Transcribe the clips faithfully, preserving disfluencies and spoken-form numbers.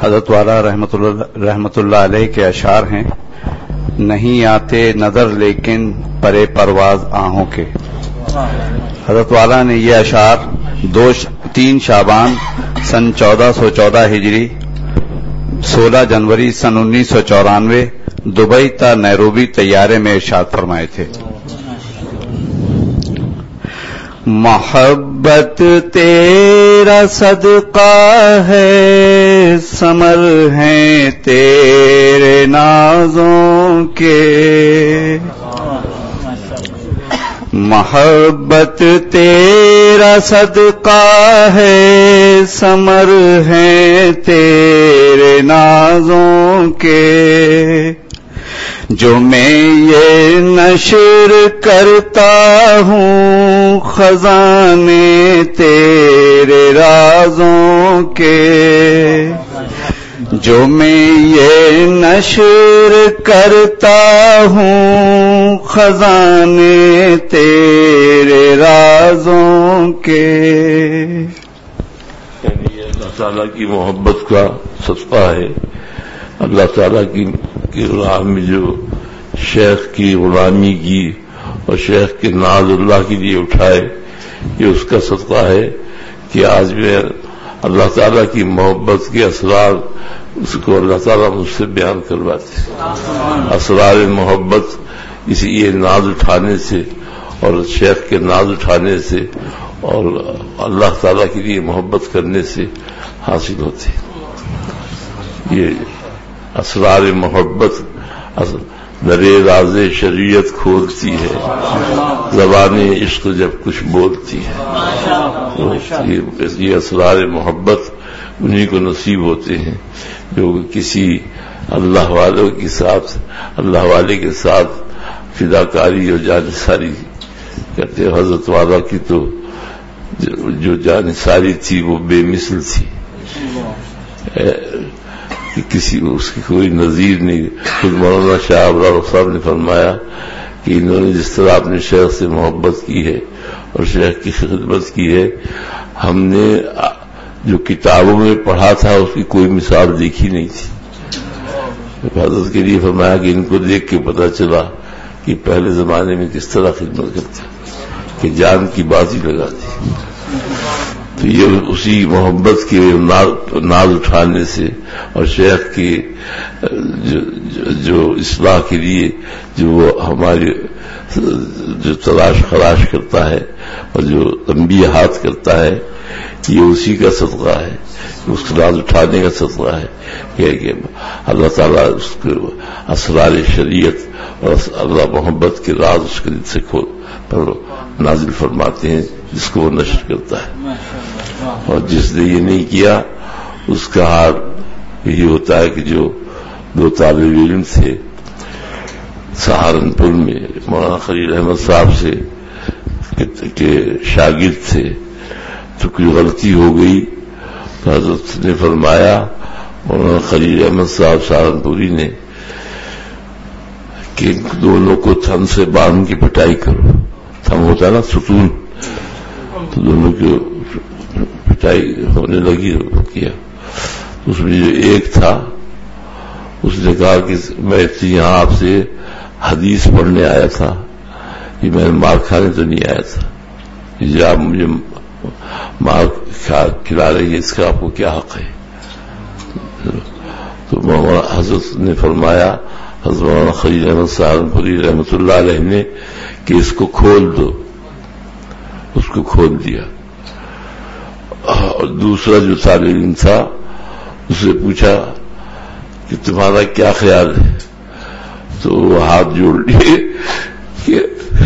حضرت والا رحمت اللہ رحمت اللہ علیہ کے اشعار ہیں، نہیں آتے نظر لیکن پرے پرواز آہوں کے۔ حضرت والا نے یہ اشعار دو تین شعبان سن چودہ سو چودہ ہجری سولہ جنوری سن انیس سو چورانوے دبئی تا نیروبی طیارے میں ارشاد فرمائے تھے۔ محبت تیرا صدقہ ہے، ثمر ہیں تیرے نازوں کے، محبت تیرا صدقہ ہے، ثمر ہیں تیرے نازوں کے، جو میں یہ نشر کرتا ہوں خزانے تیرے رازوں کے، جو میں یہ نشر کرتا ہوں خزانے تیرے رازوں کے۔ یعنی یہ اللہ تعالیٰ کی محبت کا صدقہ ہے، اللہ تعالیٰ کی کی راہ میں جو شیخ کی غلامی کی اور شیخ کے ناز اللہ کے لیے اٹھائے، یہ اس کا صدقہ ہے کہ آج میں اللہ تعالیٰ کی محبت کے اسرار اس کو اللہ تعالیٰ مجھ سے بیان کرواتے ہیں۔ اسرار محبت اسی یہ ناز اٹھانے سے اور شیخ کے ناز اٹھانے سے اور اللہ تعالیٰ کے لیے محبت کرنے سے حاصل ہوتے ہیں۔ یہ اسرار محبت درے راز شریعت کھولتی ہے، زبان عشق جب کچھ بولتی ہے۔ یہ اسرار محبت انہیں کو نصیب ہوتے ہیں جو کسی اللہ والوں کے ساتھ اللہ والے کے ساتھ فداکاری اور جانثاری کرتے ہیں۔ حضرت والا کی تو جو جانثاری تھی وہ بے مثل تھی، کہ کسی اس کی کوئی نظیر نہیں۔ خود مولانا شاہ ابرار صاحب نے فرمایا کہ انہوں نے جس طرح اپنے شیخ سے محبت کی ہے اور شیخ کی خدمت کی ہے، ہم نے جو کتابوں میں پڑھا تھا اس کی کوئی مثال دیکھی نہیں تھی۔ حضرت کے لیے فرمایا کہ ان کو دیکھ کے پتہ چلا کہ پہلے زمانے میں کس طرح خدمت کرتے کہ جان کی بازی لگاتی۔ تو یہ اسی محبت کے ناز اٹھانے سے اور شیخ کی جو, جو اصلاح کے لیے جو وہ ہماری جو تلاش خراش کرتا ہے اور جو تنبیہات کرتا ہے، یہ اسی کا صدقہ ہے، اس کا ناز اٹھانے کا صدقہ ہے کہ اللہ تعالیٰ اس کو اسرار شریعت اور اللہ محبت کے راز اس کے دل سے کھول پر نازل فرماتے ہیں، جس کو وہ نشر کرتا ہے۔ اور جس نے یہ نہیں کیا اس کا حال یہی ہوتا ہے کہ جو دو طالب علم تھے سہارنپور میں مولانا خلیل احمد صاحب سے کے شاگرد تھے، تو کوئی غلطی ہو گئی تو حضرت نے فرمایا مولانا خلیل احمد صاحب سہارنپوری نے کہ دونوں کو تھم سے باندھ کی پٹائی کرو، تھم ہوتا نا ستون، تو دونوں کی پٹائی ہونے لگی کیا۔ اس میں جو ایک تھا اس نے کہا کہ میں یہاں آپ سے حدیث پڑھنے آیا تھا، یہ میں مار کھانے تو نہیں آیا تھا، یہ آپ مجھے مار کھلا رہی ہے، اس کا آپ کو کیا حق ہے؟ تو حضرت نے فرمایا، حضرت مولانا خلیل احمد سہارنپوری رحمۃ اللہ علیہ نے کہ اس کو کھول دو، اس کو کھول دیا۔ اور دوسرا جو طالب علم تھا اس سے پوچھا کہ تمہارا کیا خیال ہے؟ تو وہ ہاتھ جوڑ لیے کہ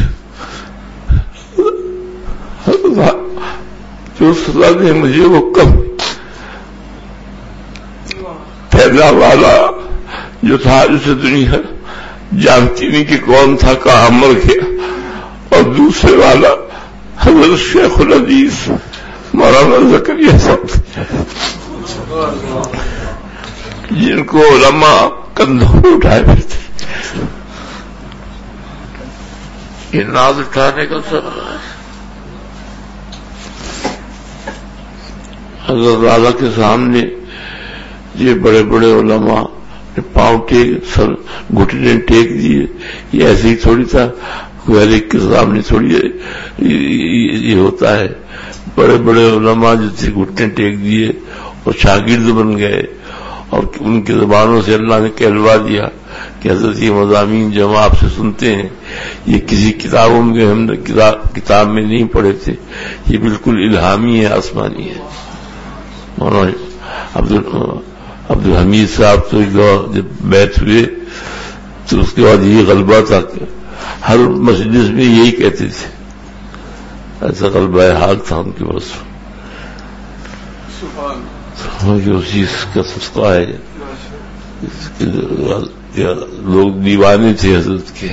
جو سزا نے مجھے وہ کم پہلا والا جو تھا جسے دنیا جانتی نہیں کہ کون تھا، کہاں مر گیا، اور دوسرے والا حضرت شیخ الحدیث مولانا زکریا صاحب جن کو علماء کندھوں میں اٹھائے پھرتے۔ یہ ناز اٹھانے کا سبب ہے۔ حضرت والا کے سامنے یہ بڑے بڑے علماء پاؤں ٹیک سر گھٹنے ٹیک دیے، یہ ایسے ہی تھوڑی تھا، کوئی کے سامنے تھوڑی یہ ہوتا ہے. بڑے بڑے علماء جو تھے گھٹنے ٹیک دیے اور شاگرد بن گئے، اور ان کی زبانوں سے اللہ نے کہلوا دیا کہ حضرت یہ مضامین جو ہم آپ سے سنتے ہیں یہ کسی کتابوں میں ہم نے کتاب میں نہیں پڑھے تھے، یہ بالکل الہامی ہے، آسمانی ہے. مولانا عبد عبد الحمید صاحب تو ایک دور جب بیعت ہوئے تو اس کے بعد یہ غلبہ تھا کہ ہر مجلس میں یہی کہتے تھے، ایسا غلبہ حال تھا ان کے پاس. اسی کا صدقہ ہے لوگ دیوانے تھے حضرت کے،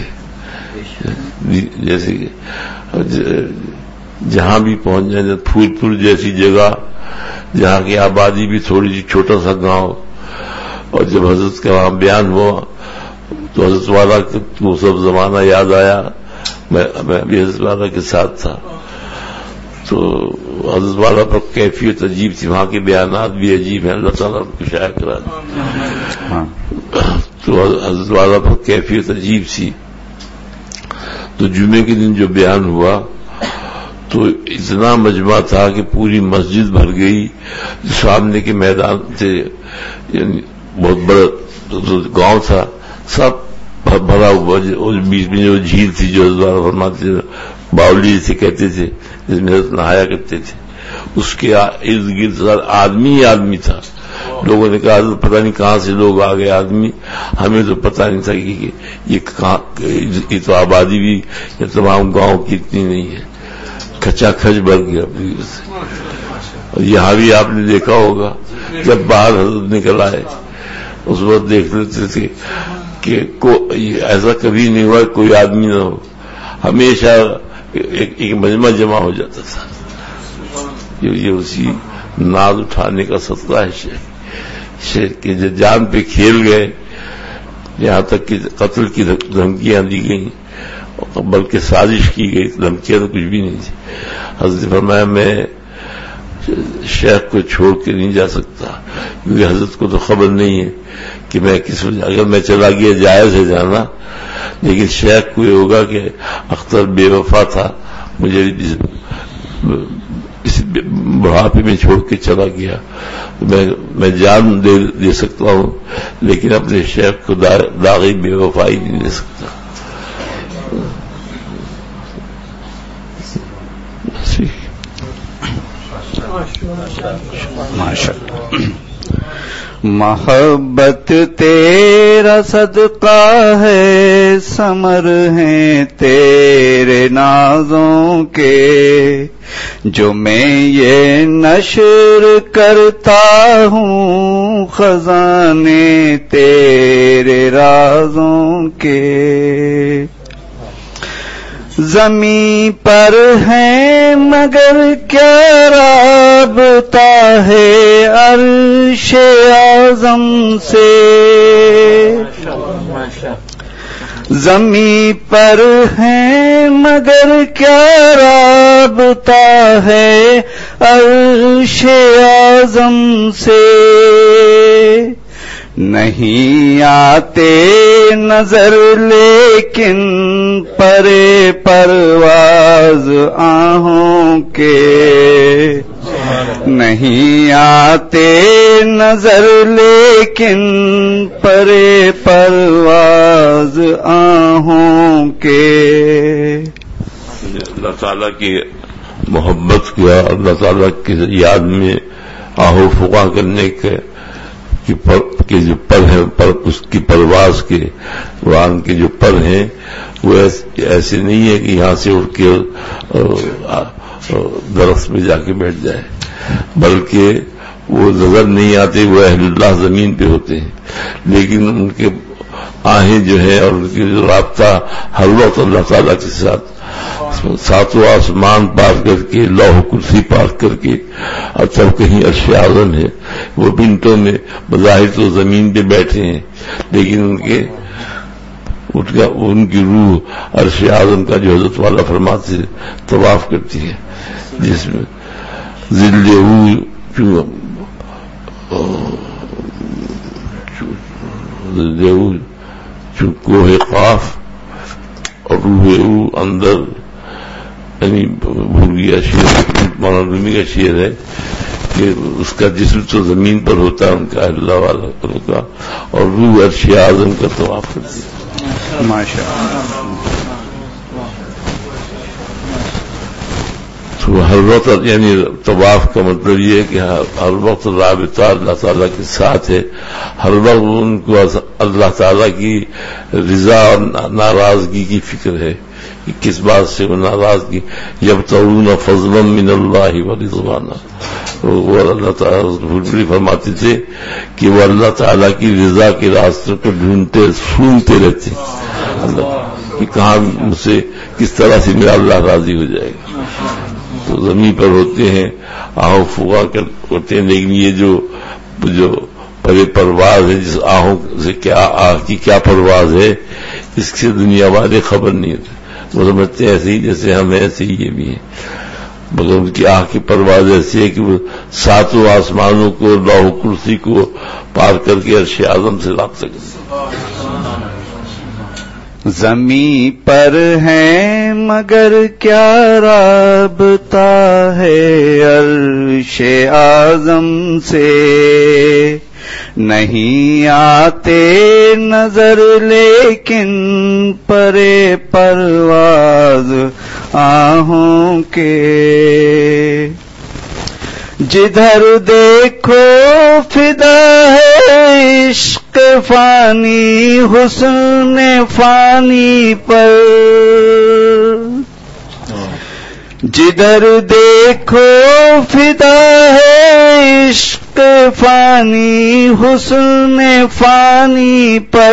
جیسے کہ جہاں بھی پہنچ جائیں، پھول پور جیسی جگہ جہاں کی آبادی بھی تھوڑی سی چھوٹا سا گاؤں، اور جب حضرت کا وہاں بیان ہوا تو حضرت والا وہ سب زمانہ یاد آیا. میں بھی حضرت والا کے ساتھ تھا تو حضرت والا پر کیفیت عجیب تھی، وہاں کے بیانات بھی عجیب ہیں، اللہ تعالیٰ کو شائع کرا دیا. تو حضرت والا پر کیفیت عجیب سی. تو جمعے کے دن جو بیان ہوا تو اتنا مجمع تھا کہ پوری مسجد بھر گئی. سامنے کے میدان سے یعنی بہت بڑا گاؤں تھا، سب بھرا ہوا. بیچ میں جو جھیل تھی جو حضرت فرماتے تھے باولی سے کہتے تھے، جس میں حضرت نہایا کرتے تھے، اس کے ارد گرد آدمی ہی آدمی تھا. لوگوں نے کہا حضرت پتہ نہیں کہاں سے لوگ آ گئے آدمی، ہمیں تو پتہ نہیں تھا کہ یہ کہاں، یہ تو آبادی بھی یہ تمام گاؤں کی اتنی نہیں ہے. کھچا کھچ بھر گیا. اور یہاں بھی آپ نے دیکھا ہوگا جب باہر حضرت نکل آئے اس وقت دیکھ لیتے تھے کہ ایسا کبھی نہیں ہوا کوئی آدمی نہ ہو، ہمیشہ ایک, ایک مجمع جمع ہو جاتا تھا. یہ اسی ناز اٹھانے کا صدقہ ہے شیخ کہ جان پہ کھیل گئے، یہاں تک کہ قتل کی دھمکیاں دی گئیں، بلکہ سازش کی گئی. دھمکیاں تو کچھ بھی نہیں تھی. حضرت فرمایا میں شیخ کو چھوڑ کے نہیں جا سکتا، کیونکہ حضرت کو تو خبر نہیں ہے کہ میں کس وجہ، اگر میں چلا گیا جائز ہے جانا، لیکن شیخ کو یہ ہوگا کہ اختر بے وفا تھا، مجھے اس بڑھاپے میں چھوڑ کے چلا گیا، میں میں جان دے, دے سکتا ہوں لیکن اپنے شیخ کو داغی بے وفائی نہیں دے سکتا. محبت تیرا صدقہ ہے، ثمر ہیں تیرے نازوں کے، جو میں یہ نشر کرتا ہوں خزانے تیرے رازوں کے. زمین پر ہیں مگر کیا رابطہ ہے عرش اعظم سے، زمین پر ہیں مگر کیا رابطہ ہے عرش اعظم سے. نہیں آتے نظر لیکن پرے پرواز آہوں کے، نہیں آتے نظر لیکن پرے پرواز آہوں کے. اللہ تعالیٰ کی محبت کا، اللہ تعالیٰ کی یاد میں آہو فقا کرنے کے کہ جو پر ہیں، پر اس کی پرواز کے قرآن کے جو پر ہیں وہ ایسے نہیں ہے کہ یہاں سے اٹھ کے درخت میں جا کے بیٹھ جائے، بلکہ وہ نظر نہیں آتے، وہ اہل اللہ زمین پہ ہوتے ہیں، لیکن ان کے آہیں جو ہے اور ان کی جو رابطہ ہر وقت اللہ تعالیٰ کے ساتھ، ساتوں آسمان پار کر کے، لوح کرسی پار کر کے، اور تب کہیں عرش اعظم ہے. وہ منٹوں میں بظاہر تو زمین پہ بیٹھے ہیں لیکن ان کے ان کی روح عرش اعظم کا جو حضرت والا فرماتے طواف کرتی ہے، جس میں ذل دیو کوہ قاف اور روح او اندر، یعنی بھول گیا شعر، مولانا رومی کا شعر ہے کہ اس کا جسم تو زمین پر ہوتا ہے ان کا اللہ والا کا، اور روح عرش اعظم کا طواف کرتی ہے. ماشاءاللہ. تو ہر وقت یعنی طواف کا مطلب یہ ہے کہ ہر وقت رابطہ اللہ تعالیٰ کے ساتھ ہے، ہر وقت ان کو اللہ تعالیٰ کی رضا اور ناراضگی کی فکر ہے کہ کس بات سے وہ ناراضگی. یبتغون فضلا من اللہ ورضوانا، وہ اللہ تعالیٰ فرماتے تھے کہ وہ اللہ تعالیٰ کی رضا کے راستے کو ڈھونڈتے سونتے رہتے اللہ کہ کہاں مجھ سے کس طرح سے میرا اللہ راضی ہو جائے گا. تو زمین پر ہوتے ہیں آہو فغا کرتے ہیں، لیکن یہ جو جو پرے پرواز ہے، جس آہوں سے کیا آہ کی کیا پرواز ہے، اس سے دنیا والے خبر نہیں ہوتے. وہ سمجھتے ہیں ایسے ہی جیسے ہم ایسے ہی یہ بھی ہیں، مگر ان کی آہ کی پرواز ایسی ہے کہ وہ ساتوں آسمانوں کو، لوح کرسی کو پار کر کے عرش اعظم سے رابطہ کرتے. زمیں پر ہیں مگر کیا رابطہ ہے عرش اعظم سے، نہیں آتے نظر لیکن پرے پرواز آہوں کے. جدھر دیکھو فدا ہے عشق فانی حسن فانی پر، جدھر دیکھو فدا ہے عشق فانی حسن فانی پر.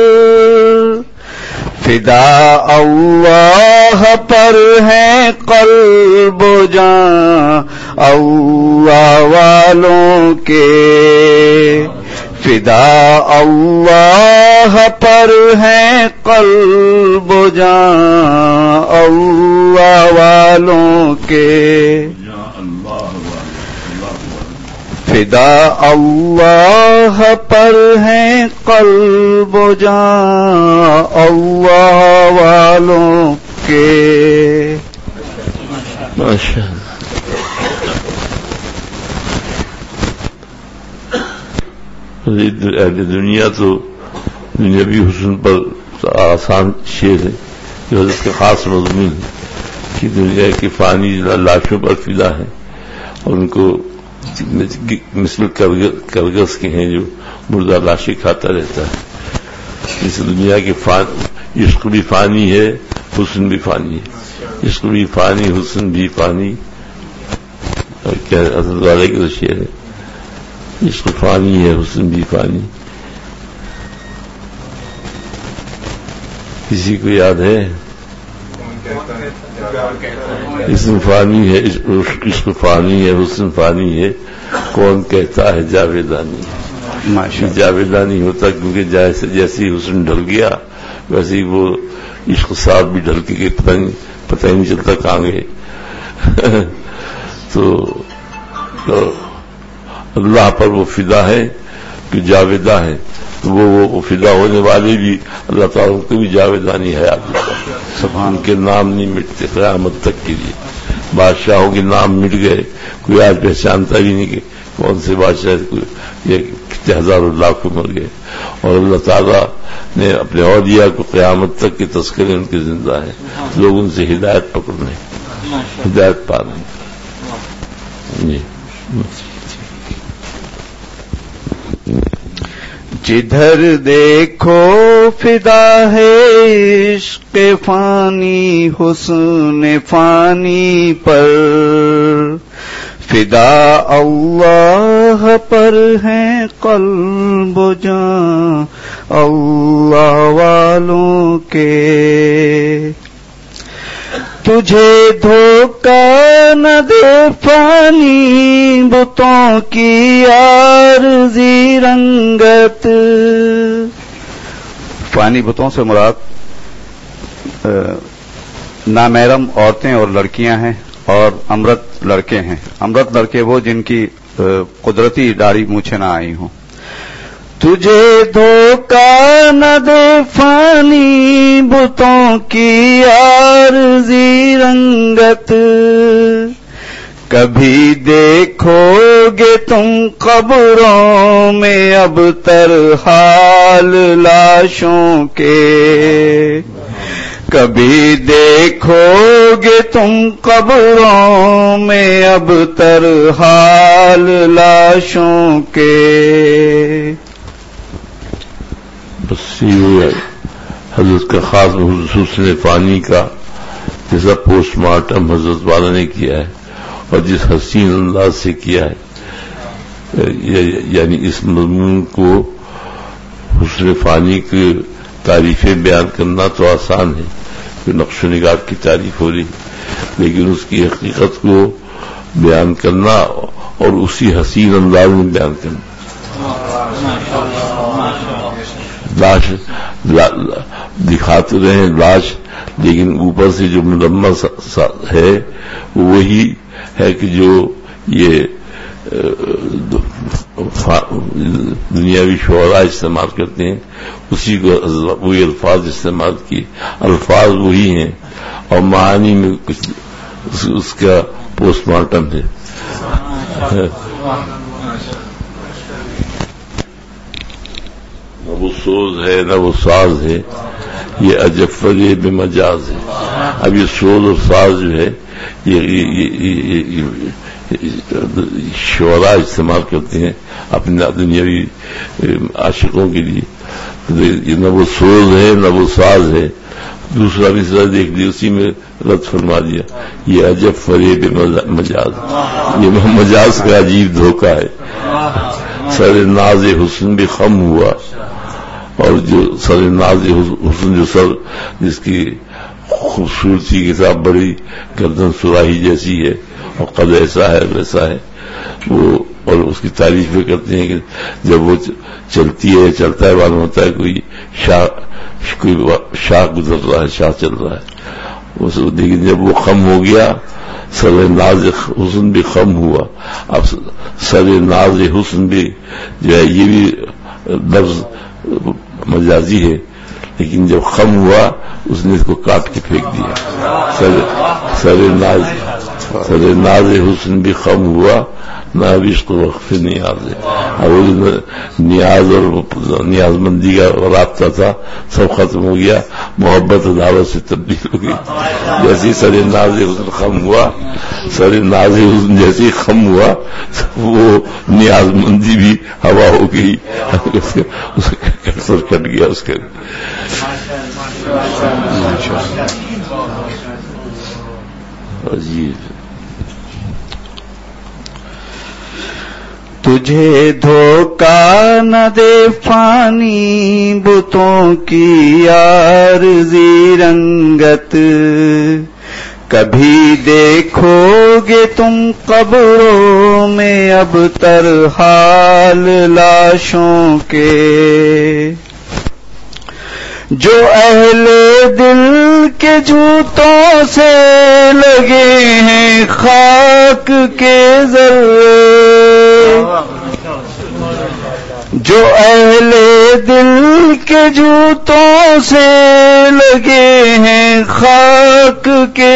فدا اللہ پر ہے قلب و جاں اللہ والوں کے، فدا اللہ پر ہے قلب و جاں اللہ والوں کے. فدا اللہ پر ہے قلب و جاں اللہ والوں کے. ماشاءاللہ. دنیا تو دنیاوی حسن پر آسان شعر ہے، جو اس کا خاص مضمون ہے کہ دنیا کی فانی لاشوں پر فدا ہے، اور ان کو مثل کرگس کے ہیں جو مردہ لاشیں کھاتا رہتا ہے. اس دنیا کی فانی، عشق بھی فانی ہے، حسن بھی فانی ہے. عشق بھی فانی، حسن بھی فانی. اور کیا حضرت والے کی تو شعر ہے، عشق فانی ہے، حسن بھی فانی. کسی کو یاد ہے؟ اسم فانی ہے، عشق فانی ہے، حسن فانی ہے، کون کہتا ہے جاویدانی. جاویدانی ہوتا کیونکہ جیسے جیسی حسن ڈھل گیا ویسے ہی وہ عشق صاحب بھی ڈھل کے پتہ ہی نہیں چلتا کہاں گئے. تو اللہ پر وہ فدا ہے کہ جاویدہ ہے، تو وہ وہ فدا ہونے والے بھی اللہ تعالیٰ کو بھی جاویدانی حیات دیتا ہے. سبحان کے نام نہیں مٹتے قیامت تک کے لیے. بادشاہوں کے نام مٹ گئے، کوئی آج پہچانتا بھی نہیں کہ کون سے بادشاہ، یہ کتنے ہزاروں لاکھ مر گئے. اور اللہ تعالیٰ نے اپنے اولیاء کو قیامت تک کے تذکرے ان کے زندہ ہیں، لوگ ان سے ہدایت پکڑنے، ہدایت پانے. جی جدھر دیکھو فدا ہے عشق فانی حسن فانی پر، فدا اللہ پر ہے قلب و جاں اللہ والوں کے. تجھے دھوکہ نہ دے فانی بتوں کی عارضی رنگت. فانی بتوں سے مراد نامحرم عورتیں اور لڑکیاں ہیں، اور امرت لڑکے ہیں. امرت لڑکے وہ جن کی قدرتی داڑھی مونچھیں نہ آئی ہوں. تجھے دھوکہ نہ دے فانی بتوں کی عارضی رنگت، کبھی دیکھو گے تم قبروں میں اب تر حال لاشوں کے، کبھی دیکھو گے تم قبروں میں اب تر حال لاشوں کے۔ بس یہ حضرت کا خاص حسن فانی کا جیسا پوسٹ مارٹم حضرت والا نے کیا ہے اور جس حسین انداز سے کیا ہے، یعنی اس مضمون کو حسن فانی کی تعریفیں بیان کرنا تو آسان ہے کہ نقش و نگار کی تعریف ہو رہی، لیکن اس کی حقیقت کو بیان کرنا اور اسی حسین انداز میں بیان کرنا، لاش دکھاتے رہے لاش، لیکن اوپر سے جو ملمس ہے وہی ہے کہ جو یہ دنیاوی شعراء استعمال کرتے ہیں، اسی کو وہی الفاظ استعمال کیے، الفاظ وہی ہیں اور معانی میں کچھ اس کا پوسٹ مارٹم ہے۔ نہ وہ سوز ہے نہ وہ ساز ہے، یہ عجب فریب مجاز ہے۔ اب یہ سوز اور ساز جو ہے یہ شعراء استعمال کرتے ہیں اپنے دنیاوی عاشقوں کے لیے، نہ وہ سوز ہے نہ وہ ساز ہے۔ دوسرا بھی سر دیکھ لیا، اسی میں رد فرما دیا، یہ عجب فریب مجاز، یہ مجاز کا عجیب دھوکہ ہے۔ سر ناز حسن بھی خم ہوا، اور جو سر ناز حسن جو سر جس کی خوبصورتی کے ساتھ بڑی گردن سراہی جیسی ہے اور قد ایسا ہے ویسا ہے وہ، اور اس کی تعریف بھی کرتے ہیں کہ جب وہ چلتی ہے چلتا ہے معلوم ہوتا ہے کوئی شاہ کوئی شاہ گزر رہا ہے، شاہ چل رہا ہے، لیکن جب وہ خم ہو گیا سر ناز حسن بھی خم ہوا۔ اب سر ناز حسن بھی جو ہے یہ بھی لفظ مجازی ہے، لیکن جب خم ہوا اس نے اس کو کاٹ کے پھینک دیا۔ سر سر ناز سر ناز حسن بھی خم ہوا، نہ عشق وقف نیاز ہے۔ اب وہ نیاز اور نیاز مندی کا رابطہ تھا سب ختم ہو گیا، محبت عداوت سے تبدیل ہو گئی۔ جیسے سر ناز حسن خم ہوا، سر ناز حسن جیسے خم ہوا وہ نیاز مندی بھی ہوا ہو گئی، اس کا سر کٹ گیا اس کا۔ عجیب تجھے دھوکہ نہ دے فانی بتوں کی عارضی رنگت، کبھی دیکھو گے تم قبروں میں اب تر حال لاشوں کے، جو اہل دل کے جوتوں سے لگے ہیں خاک کے ذرے، جو اہل دل کے جوتوں سے لگے ہیں خاک کے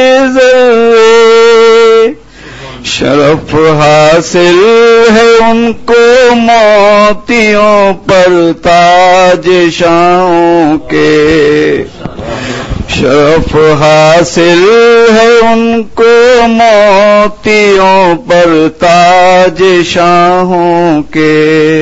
ذرے، شرف حاصل ہے ان کو موتیوں پر تاج شاہوں کے، شرف حاصل ہے ان کو موتیوں پر تاج شاہوں کے۔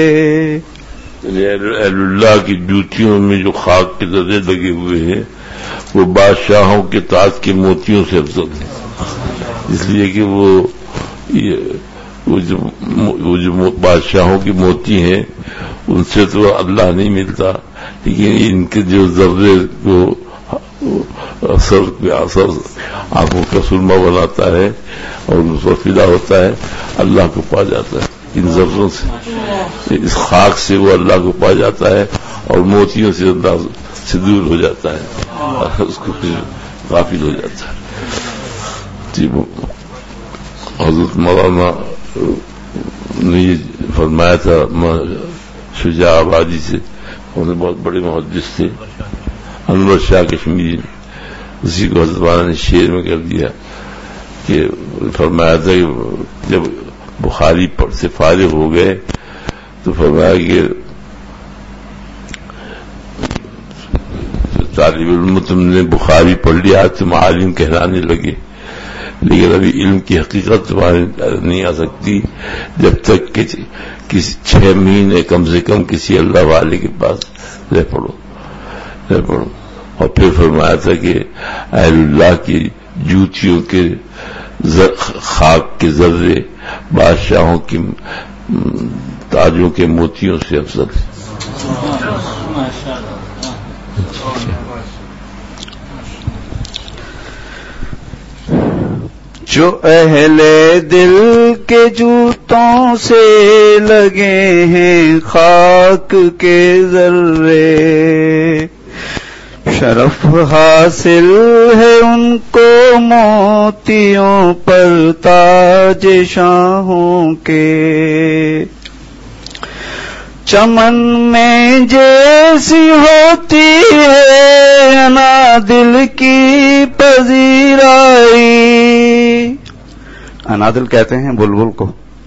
اہل اللہ کی جوتیوں میں جو خاک کے ذرے لگے ہوئے ہیں وہ بادشاہوں کے تاج کے موتیوں سے افضل ہیں، اس لیے کہ وہ وہ جو, وہ جو بادشاہوں کی موتی ہیں ان سے تو اللہ نہیں ملتا، لیکن ان کے جو ذرے کو اثر اثر آنکھوں کا سرما بناتا ہے اور اس پر فدا ہوتا ہے، اللہ کو پا جاتا ہے۔ ان ذروں سے اس خاک سے وہ اللہ کو پا جاتا ہے اور موتیوں سے اللہ سے دور ہو جاتا ہے، اس کو پھر غافل ہو جاتا ہے۔ حضرت مولانا نے یہ فرمایا تھا شجاع آبادی سے، انہیں بہت بڑے محدث تھے، انور شاہ کشمیری، اسی کو حضرت والا نے شعر میں کر دیا کہ فرمایا تھا کہ جب بخاری سے فارغ ہو گئے تو فرمایا کہ طالب علم تم نے بخاری پڑھ لیا، تم عالم کہلانے لگے، لیکن ابھی علم کی حقیقت تمہارے نہیں آ سکتی جب تک کہ کسی چھ مہینے کم سے کم کسی اللہ والے کے پاس رہ پڑو رہ پڑو اور پھر فرمایا تھا کہ اہل اللہ کی جوتیوں کے خاک کے ذرے بادشاہوں کی تاجوں کے موتیوں سے افضل۔ جو اہل دل کے جوتوں سے لگے ہیں خاک کے ذرے، شرف حاصل ہے ان کو موتیوں پر تاج شاہوں کے، چمن میں جیسی ہوتی ہے انا دل کی پذیرائی، انادل کہتے ہیں بلبل کو،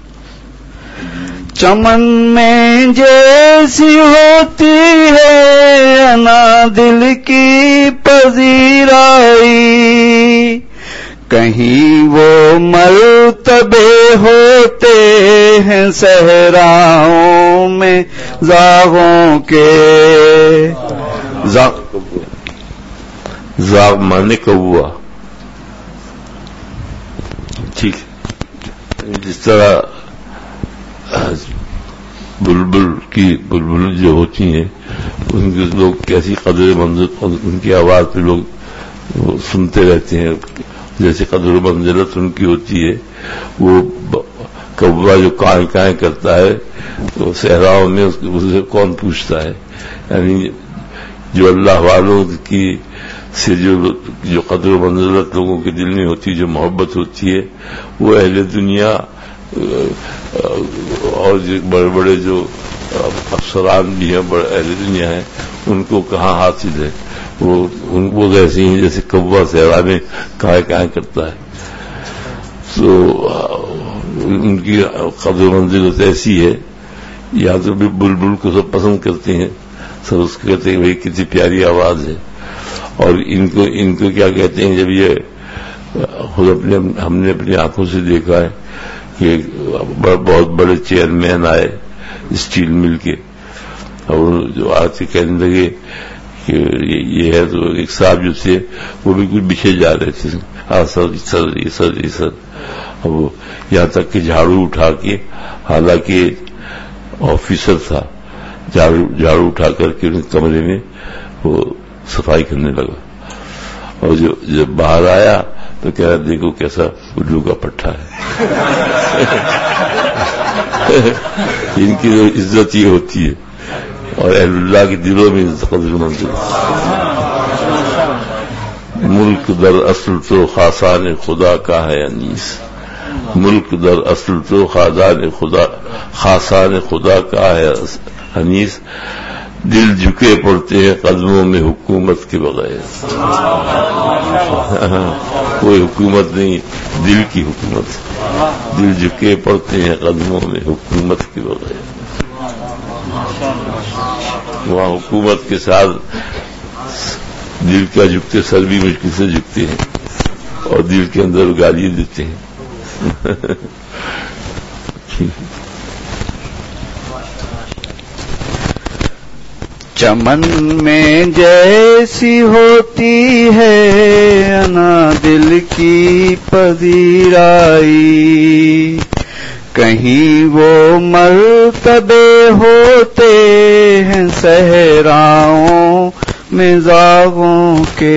چمن میں جیسی ہوتی ہے انادل کی پذیرائی، کہیں وہ مرتبے ہوتے ہیں صحراؤں میں زاغوں کے، زاغ مانے کوا، ٹھیک، جس طرح بلبل کی بلبل جو ہوتی ہیں ان کے لوگ کیسی قدر منزلت ان کی آواز پہ لوگ سنتے رہتے ہیں، جیسے قدر منزلت ان کی ہوتی ہے، وہ کوا جو کائیں کائیں کرتا ہے تو صحراؤں میں اسے کون پوچھتا ہے، یعنی جو اللہ والوں کی سے جو جو قدر و منزلت لوگوں کے دل میں ہوتی ہے، جو محبت ہوتی ہے، وہ اہل دنیا اور بڑے بڑے جو افسران بھی ہیں، بڑے اہل دنیا ہیں، ان کو کہاں حاصل ہے، وہ ان کو ایسے ہی جیسے کوا صحرا میں کائیں کائیں کرتا ہے، تو ان کی قدر و منزلت ایسی ہے، یا تو بھی بلبل کو سب پسند کرتے ہیں، سب اس کو کہتے ہیں بھائی کتنی پیاری آواز ہے، اور ان کو ان کو کیا کہتے ہیں، جب یہ خود اپنے ہم نے اپنی آنکھوں سے دیکھا ہے کہ بہت بڑے چیئرمین آئے اسٹیل مل کے، اور جو آج کے کہنے لگے کہ یہ ہے، تو ایک صاحب جو تھے وہ بالکل بچھے جا رہے تھے، ہاں سر سر یہ سر یہ سر، اور وہ یہاں تک کہ جھاڑو اٹھا کے، حالانکہ آفیسر تھا، جھاڑو جھاڑو اٹھا کر کے ان کمرے میں وہ صفائی کرنے لگا، اور جو جب باہر آیا تو کہہ رہا دیکھو کیسا الو کا پٹھا ہے۔ ان کی جو عزت یہ ہوتی ہے، اور اہل اللہ کے دلوں میں قدر منزل۔ ملک در اصل تو خاصان خدا کا ہے انیس، ملک در اصل تو خاصان خدا خاصان خدا کا ہے انیس، دل جھکے پڑتے ہیں قدموں میں حکومت کے بغیر، کوئی حکومت نہیں، دل کی حکومت، دل جھکے پڑتے ہیں قدموں میں حکومت کے بغیر، وہاں حکومت کے ساتھ دل کا جھکتے سر بھی مشکل سے جھکتے ہیں، اور دل کے اندر گالی دیتے ہیں۔ چمن میں جیسی ہوتی ہے انا دل کی پذیرائی، کہیں وہ مرتبے ہوتے ہیں صحراؤں میں زاغوں کے،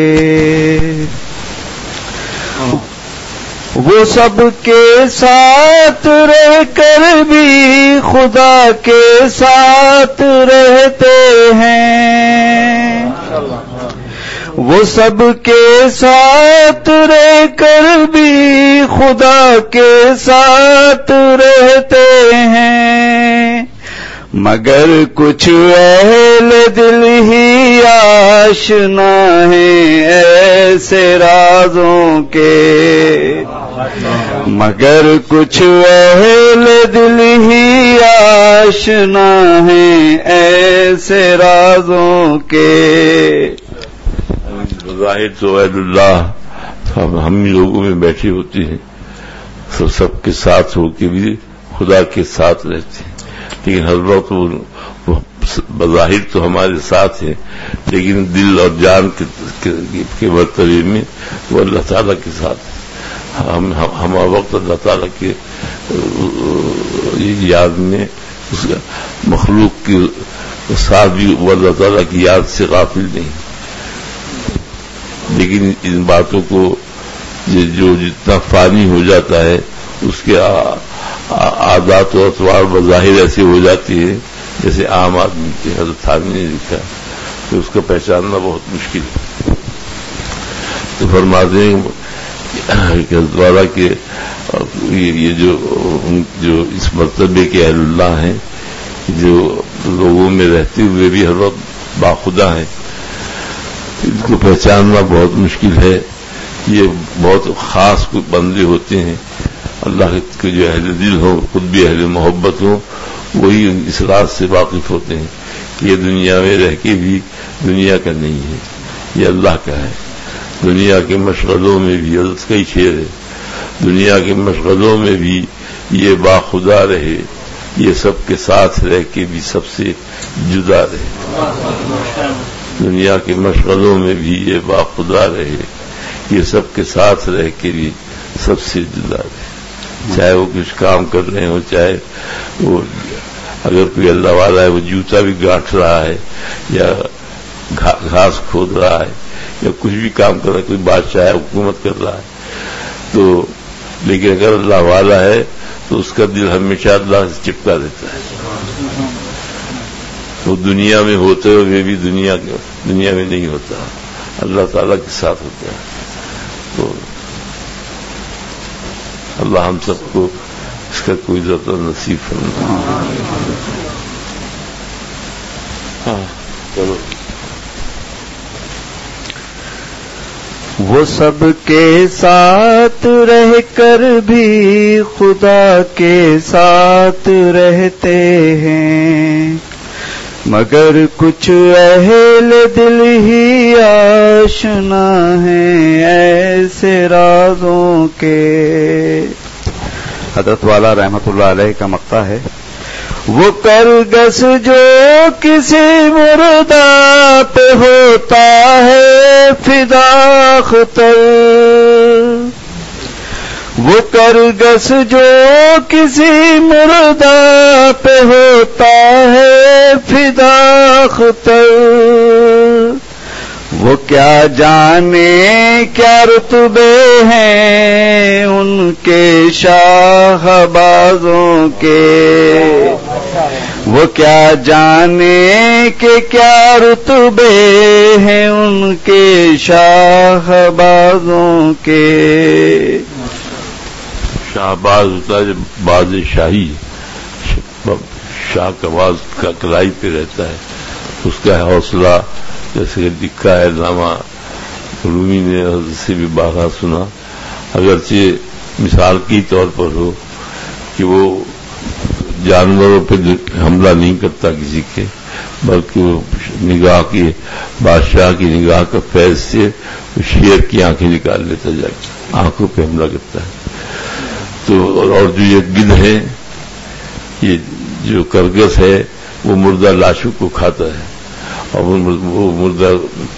وہ سب کے ساتھ رہ کر بھی خدا کے ساتھ رہتے ہیں، وہ سب کے ساتھ رہ کر بھی خدا کے ساتھ رہتے ہیں، مگر کچھ اہل دل ہی آشنا ہیں ایسے رازوں کے، مگر کچھ اہل دل ہی آشنا ہیں ایسے رازوں کے۔ بظاہر تو عید اللہ ہم ہی لوگوں میں بیٹھی ہوتی ہیں، سب سب کے ساتھ ہو کے بھی خدا کے ساتھ رہتے ہیں، لیکن ہر وقت وہ بظاہر تو ہمارے ساتھ ہیں، لیکن دل اور جان کے مرتبے میں وہ اللہ تعالیٰ کے ساتھ ہیں۔ ہم ہم وقت اللہ تعالیٰ کے یاد میں اس مخلوق کے ساتھ بھی وہ اللہ تعالیٰ کی یاد سے غافل نہیں، لیکن ان باتوں کو جو جتنا فانی ہو جاتا ہے اس کے عادات و اطوار بظاہر ایسے ہو جاتی ہے جیسے عام آدمی کے۔ حضرت تھانوی نے لکھا کہ اس کو پہچاننا بہت مشکل ہے۔ تو فرماتے ہیں کہ حضرت والا کے یہ جو جو اس مرتبے کے اہل اللہ ہیں، جو لوگوں میں رہتے ہوئے بھی ہر وقت باخدا ہیں، ان کو پہچاننا بہت مشکل ہے۔ یہ بہت خاص کوئی بندے ہوتے ہیں، اللہ کے جو اہل دل ہوں، خود بھی اہل محبت ہوں، وہی اس راز سے واقف ہوتے ہیں کہ یہ دنیا میں رہ کے بھی دنیا کا نہیں ہے، یہ اللہ کا ہے۔ دنیا کے مشغلوں میں بھی حضرت کا ہی شعر ہے، دنیا کے مشغلوں میں بھی یہ باخدا رہے، یہ سب کے ساتھ رہ کے بھی سب سے جدا رہے۔ دنیا کے مشغلوں میں بھی یہ باخدا رہے، یہ سب کے ساتھ رہ کے بھی سب سے جدا رہے۔ چاہے وہ کچھ کام کر رہے ہوں، چاہے وہ اگر کوئی اللہ والا ہے وہ جوتا بھی گاٹھ رہا ہے یا گھاس کھود رہا ہے یا کچھ بھی کام کر رہا ہے، کوئی بادشاہ ہے حکومت کر رہا ہے، تو لیکن اگر اللہ والا ہے تو اس کا دل ہمیشہ اللہ سے چپکا دیتا ہے۔ وہ دنیا میں ہوتے ہوئے بھی دنیا دنیا میں نہیں ہوتا، اللہ تعالیٰ کے ساتھ ہوتا ہے۔ تو اللہ ہم سب کو اس کا کوئی ذات نصیب فرمائے۔ ہاں چلو، وہ سب کے ساتھ رہ کر بھی خدا کے ساتھ رہتے ہیں، مگر کچھ اہل دل ہی آشنا ہیں ایسے رازوں کے۔ حضرت والا رحمت اللہ علیہ کا مقطع ہے، وہ کرگس جو کسی مردہ پہ ہوتا ہے فدا اختر، وہ کرگس جو کسی مردہ پہ ہوتا ہے فدا اختر، وہ کیا جانے کیا رتبے ہیں ان کے شاہ بازوں کے، وہ کیا جانے کہ کیا رتبے ہیں ان کے شاہ بازوں کے۔ شاہباز ہوتا ہے باز شاہی، شاہ کا باز کا کلائی پہ رہتا ہے، اس کا حوصلہ جیسے کہ لکھا ہے علامہ رومی نے حضرت سے بھی بارہا سنا، اگرچہ مثال کے طور پر ہو کہ وہ جانوروں پہ حملہ نہیں کرتا کسی کے، بلکہ وہ نگاہ کی بادشاہ کی نگاہ کا فیض سے شیر کی آنکھیں نکال لیتا جا کے آنکھوں پہ حملہ کرتا ہے۔ تو اور جو یہ گدھ ہے، یہ جو کرگس ہے، وہ مردہ لاشوں کو کھاتا ہے، اور وہ مردہ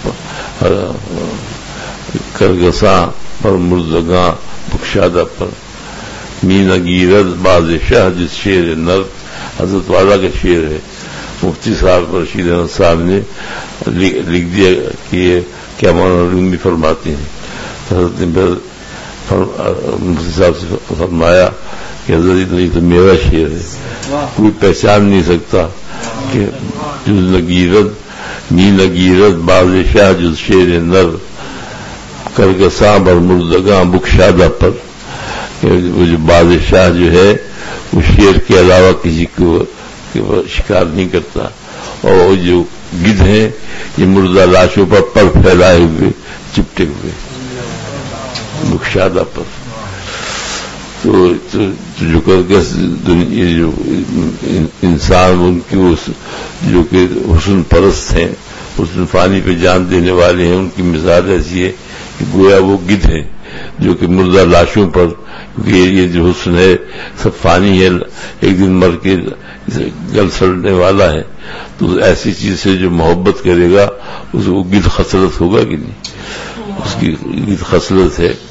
کرگساں پر مردگاں بخشادہ پر مین گیرد باز شاہ جس شیر نر، حضرت والا کا شعر ہے۔ مفتی صاحب رشید احمد صاحب نے لکھ دیا کہ یہ کیا مولانا رومی فرماتے ہیں۔ حضرت نے مفتی صاحب سے فرمایا کہ حضرت یہ تو میرا شعر ہے، کوئی پہچان نہیں سکتا کہ جز نگیرد می نگیرد باز شاہ جز شیر نر، کرگساں بر مردگاں بخشادہ پر، وہ جو بادشاہ جو ہے وہ شیر کے علاوہ کسی کو کہ وہ شکار نہیں کرتا. اور جو گدھ ہیں یہ مردہ لاشوں پر پر پھیلائے ہوئے چپٹے ہوئے مکشادہ پر. تو جو کر کے یہ جو انسان ان کی جو کہ حسن پرست ہیں, حسن فانی پہ جان دینے والے ہیں, ان کی مثال ایسی ہے کہ گویا وہ گدھ ہیں جو کہ مردہ لاشوں پر, کیونکہ یہ جو حسن ہے سب فانی ہے, ایک دن مر کے گل سڑنے والا ہے. تو ایسی چیز سے جو محبت کرے گا اس کو گدھ خصلت ہوگا کہ نہیں, اس کی گدھ خصلت ہے.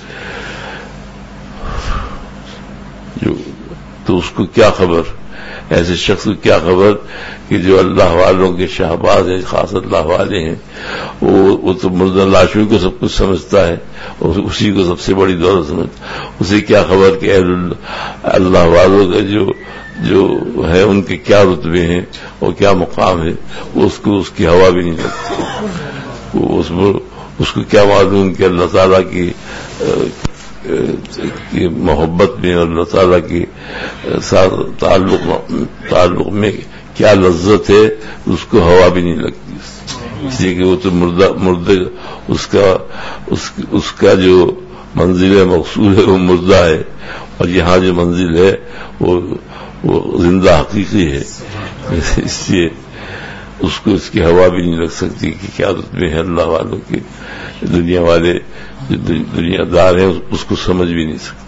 جو تو اس کو کیا خبر, ایسے شخص کو کیا خبر کہ جو اللہ والوں کے شہباز ہیں, خاص اللہ والے ہیں, وہ وہ تو مردہ لاشوں کو سب کچھ سمجھتا ہے اور اسی کو سب سے بڑی دولت سمجھتا ہے. اسے کیا خبر کہ اہل اللہ والوں کا جو جو ہے ان کے کیا رتبے ہیں اور کیا مقام ہے, وہ اس کو اس کی ہوا بھی نہیں لگتی. اس اس کو کیا معلوم کہ اللہ تعالیٰ کی کی محبت میں اور اللہ تعالیٰ کی تعلق تعلق میں کیا لذت ہے, اس کو ہوا بھی نہیں لگتی. اس لیے کہ وہ تو مردہ مردے اس کا اس, اس کا جو منزل مقصود ہے وہ مردہ ہے, اور یہاں جو منزل ہے وہ وہ زندہ حقیقی ہے. اس لیے اس کو اس کی ہوا بھی نہیں لگ سکتی کہ کیا رتبے ہیں اللہ والوں کے. دنیا والے جو دنیا دار ہیں اس کو سمجھ بھی نہیں سکتے.